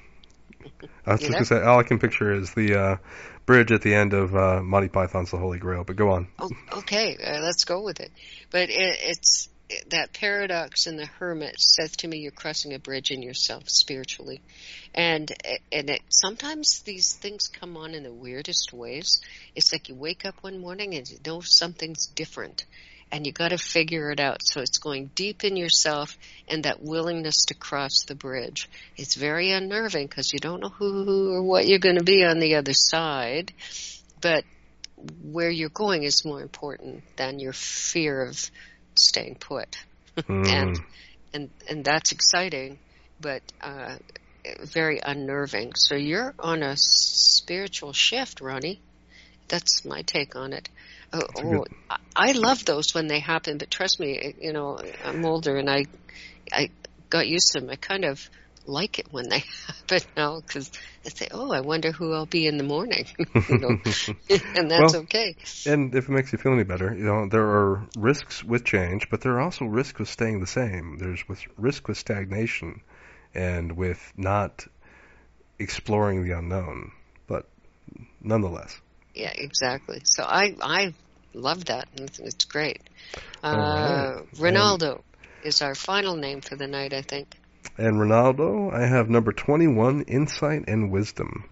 I was You just going know? to say, all I can picture is the uh, bridge at the end of uh, Monty Python's The Holy Grail, but go on. Oh, okay, uh, let's go with it. But it, it's it, that paradox in the Hermit says to me, you're crossing a bridge in yourself spiritually, and and it, sometimes these things come on in the weirdest ways. It's like you wake up one morning and you know something's different, and you got to figure it out. So it's going deep in yourself and that willingness to cross the bridge. It's very unnerving because you don't know who or what you're going to be on the other side, but where you're going is more important than your fear of staying put. Mm. and and and that's exciting, but uh, very unnerving. So you're on a spiritual shift, Ronnie. That's my take on it. Oh, oh, I love those when they happen, but trust me, you know, I'm older and I, I got used to them. I kind of like it when they happen now because I say, oh, I wonder who I'll be in the morning, you know, and that's well, okay. And if it makes you feel any better, you know, there are risks with change, but there are also risks with staying the same. There's with risk with stagnation and with not exploring the unknown, but nonetheless. Yeah, exactly. So I I love that. It's, it's great. Uh, right. Ronaldo and, is our final name for the night, I think. And Ronaldo, I have number twenty-one, Insight and Wisdom.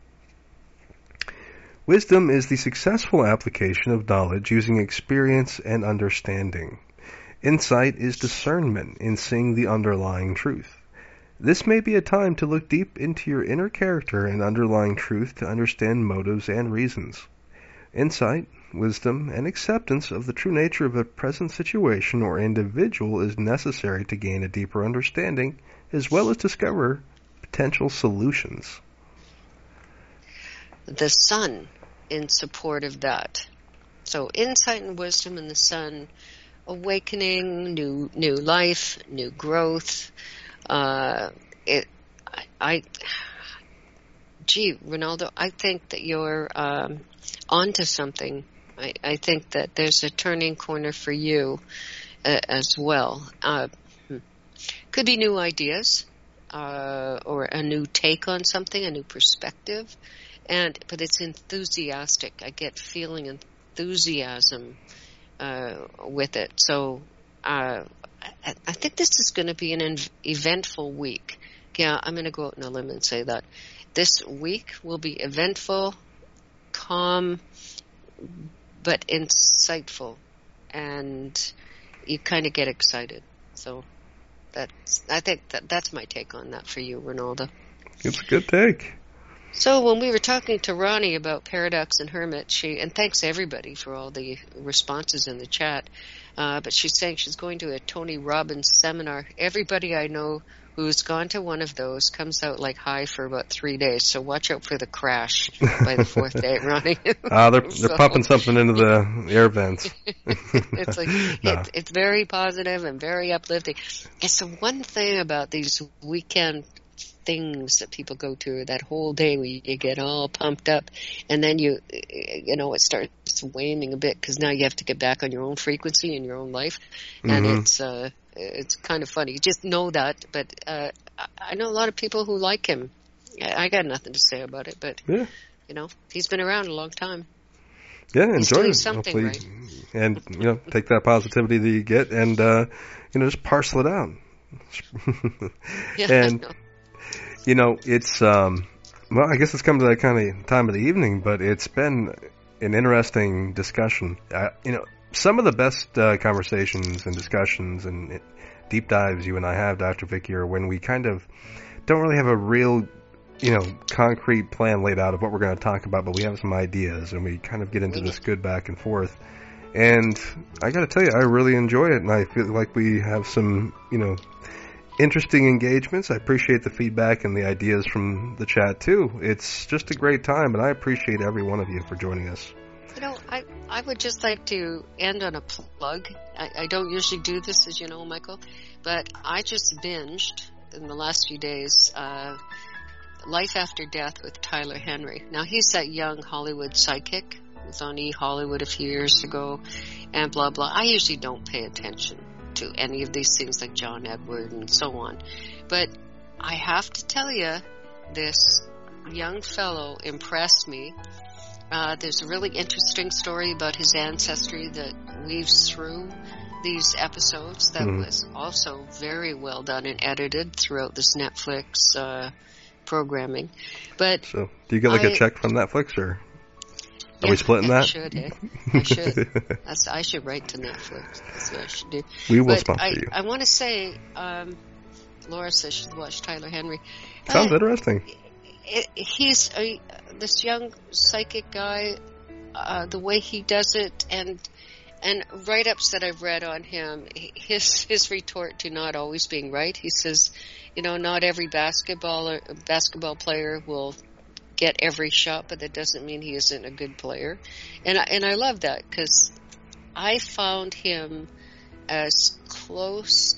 Wisdom is the successful application of knowledge using experience and understanding. Insight is discernment in seeing the underlying truth. This may be a time to look deep into your inner character and underlying truth to understand motives and reasons. Insight, wisdom, and acceptance of the true nature of a present situation or individual is necessary to gain a deeper understanding, as well as discover potential solutions. The sun in support of that. So insight and wisdom in the sun, awakening, new new life, new growth. Uh, it, I, I, gee, Ronaldo, I think that you're um, onto something. I, I think that there's a turning corner for you uh, as well. Uh, could be new ideas uh, or a new take on something, a new perspective, and but it's enthusiastic. I get feeling enthusiasm uh, with it. So. Uh, I, I think this is going to be an ev- eventful week. Yeah, I'm going to go out on a limb and say that. This week will be eventful, calm, but insightful, and you kind of get excited. So that's, I think that that's my take on that for you, Ronaldo. It's a good take. So when we were talking to Ronnie about Paradox and Hermit, she, and thanks everybody for all the responses in the chat, uh, but she's saying she's going to a Tony Robbins seminar. Everybody I know who's gone to one of those comes out like high for about three days, so watch out for the crash by the fourth day, Ronnie. Ah, uh, they're, they're so, pumping something into the air vents. It's like, no. it, it's very positive and very uplifting. It's the one thing about these weekend things that people go to, that whole day where you get all pumped up, and then you, you know, it starts waning a bit because now you have to get back on your own frequency in your own life, and mm-hmm. it's uh, it's kind of funny. You just know that, but uh, I know a lot of people who like him. I, I got nothing to say about it, but yeah. you know, he's been around a long time. Yeah, enjoy he's doing it. something right. And you know, take that positivity that you get, and uh, you know, just parcel it out. Yeah, and I know. You know, it's, um, well, I guess it's come to that kind of time of the evening, but it's been an interesting discussion. Uh, you know, some of the best uh, conversations and discussions and deep dives you and I have, Doctor Vicky, are when we kind of don't really have a real, you know, concrete plan laid out of what we're going to talk about, but we have some ideas, and we kind of get into this good back and forth. And I got to tell you, I really enjoy it, and I feel like we have some, you know, interesting engagements. I appreciate the feedback and the ideas from the chat too. It's just a great time, and I appreciate every one of you for joining us. You know, I, I would just like to end on a plug. I, I don't usually do this, as you know, Michael, but I just binged in the last few days uh, Life After Death with Tyler Henry. Now, he's that young Hollywood psychic. He was on E! Hollywood a few years ago, and blah, blah. I usually don't pay attention to any of these things like John Edward and so on. But I have to tell you, this young fellow impressed me. Uh, there's a really interesting story about his ancestry that weaves through these episodes that mm-hmm. was also very well done and edited throughout this Netflix uh, programming. But so, do you get like I, a check from Netflix, or? Are yeah, we splitting I that? Should, eh? I should. That's, I should write to Netflix. That's what I should do. We will but sponsor I, you. I want to say, um, Laura says she should watch Tyler Henry. Sounds uh, interesting. It, he's a, this young psychic guy. Uh, the way he does it, and and write-ups that I've read on him, his his retort to not always being right. He says, you know, not every basketball basketball player will get every shot, but that doesn't mean he isn't a good player. And I, and I love that, because I found him as close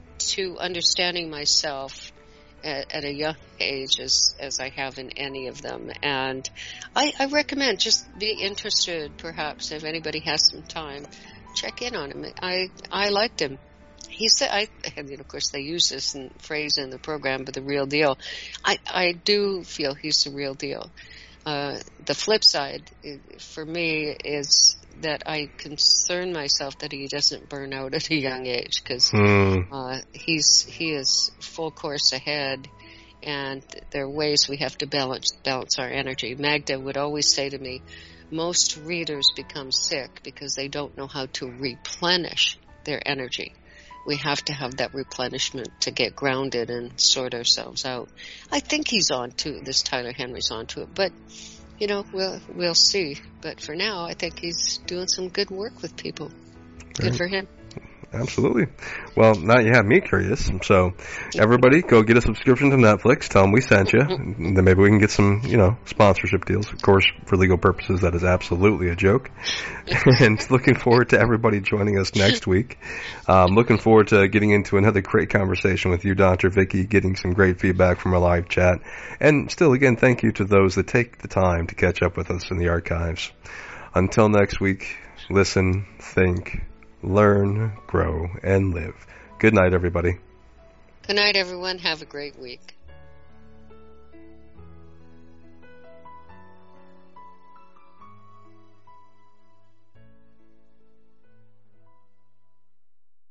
to understanding myself at, at a young age as, as I have in any of them. And I, I recommend just be interested, perhaps, if anybody has some time, check in on him. I, I liked him. He said, I, and of course they use this in, phrase in the program, but the real deal. I, I do feel he's the real deal. Uh, the flip side, for me, is that I concern myself that he doesn't burn out at a young age, because mm. uh, he's he is full course ahead, and there are ways we have to balance balance our energy. Magda would always say to me, most readers become sick because they don't know how to replenish their energy. We have to have that replenishment to get grounded and sort ourselves out. I think he's on to this. Tyler Henry's on to it, but you know, we'll we'll see. But for now, I think he's doing some good work with people. Good right. for him. Absolutely. Well, now you have me curious. So, everybody, go get a subscription to Netflix. Tell them we sent you. And then maybe we can get some, you know, sponsorship deals. Of course, for legal purposes, that is absolutely a joke. And looking forward to everybody joining us next week. Um, looking forward to getting into another great conversation with you, Doctor Vicky, getting some great feedback from our live chat. And still, again, thank you to those that take the time to catch up with us in the archives. Until next week, listen, think, learn, grow, and live. Good night, everybody. Good night, everyone. Have a great week.